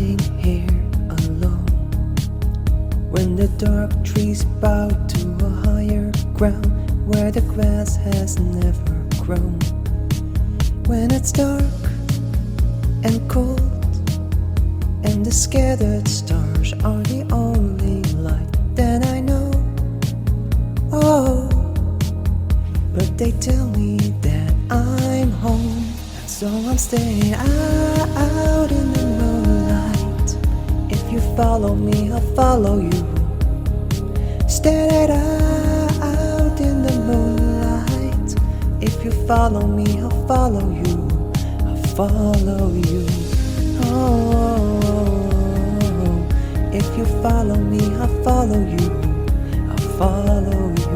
standing here alone, when the dark trees bow to a higher ground where the grass has never grown. When it's dark and cold, and the scattered stars are the only light, then I know, oh, but they tell me that I'm home. And so I'm staying out in the moonlight. If you follow me, I'll follow you. Stay out in the moonlight. If you follow me, I'll follow you. I'll follow you. Oh, if you follow me, I'll follow you. I'll follow you.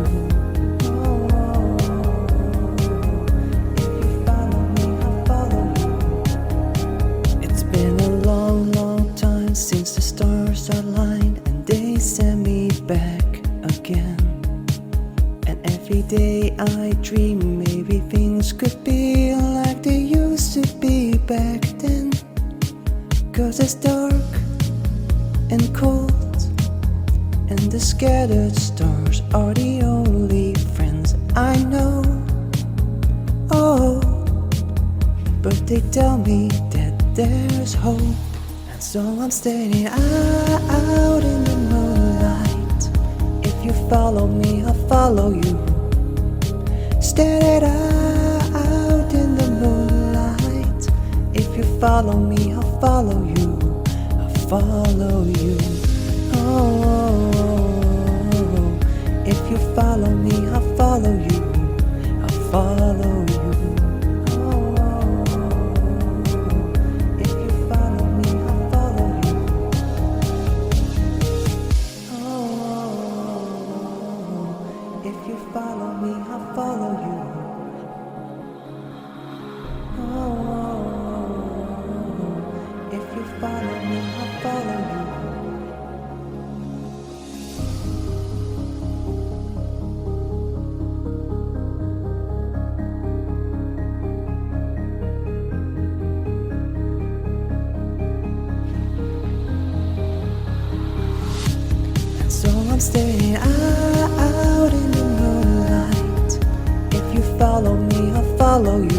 If you follow me, I'll follow you. It's been a long, long time since the stars aligned and they sent me back again. And every day I dream maybe things could be like they used to be back then. 'Cause it's dark and cold, and the scattered stars are the only friends I know. Oh, but they tell me that there's hope. And so I'm staying out in the moonlight. If you follow me, I'll follow you. Stay out in the moonlight. If you follow me, I'll follow you. I'll follow you. Oh, if you follow me, I'll follow you. I'll follow you. Oh, if you follow me, I'll follow you. Oh, if you follow me, I'll follow you. Oh, if you follow me, I'll follow you. And so I'm staying out in the moonlight. If you follow me, I'll follow you.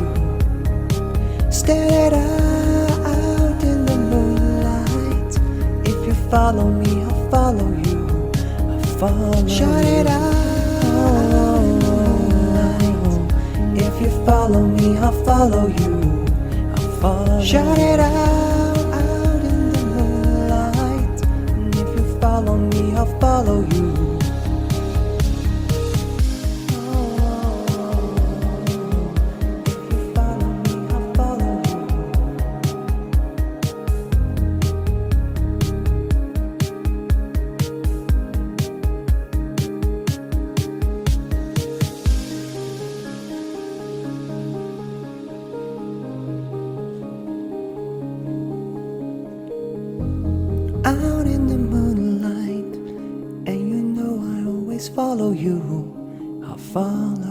Stay out in the moonlight. If you follow me, I'll follow you. I'll follow you. Shut it out in the moonlight. If you follow me, I'll follow you. I'll follow you. Shut it out in the moonlight. And if you follow me, I'll follow you. Out in the moonlight, and you know I always follow you. I'll follow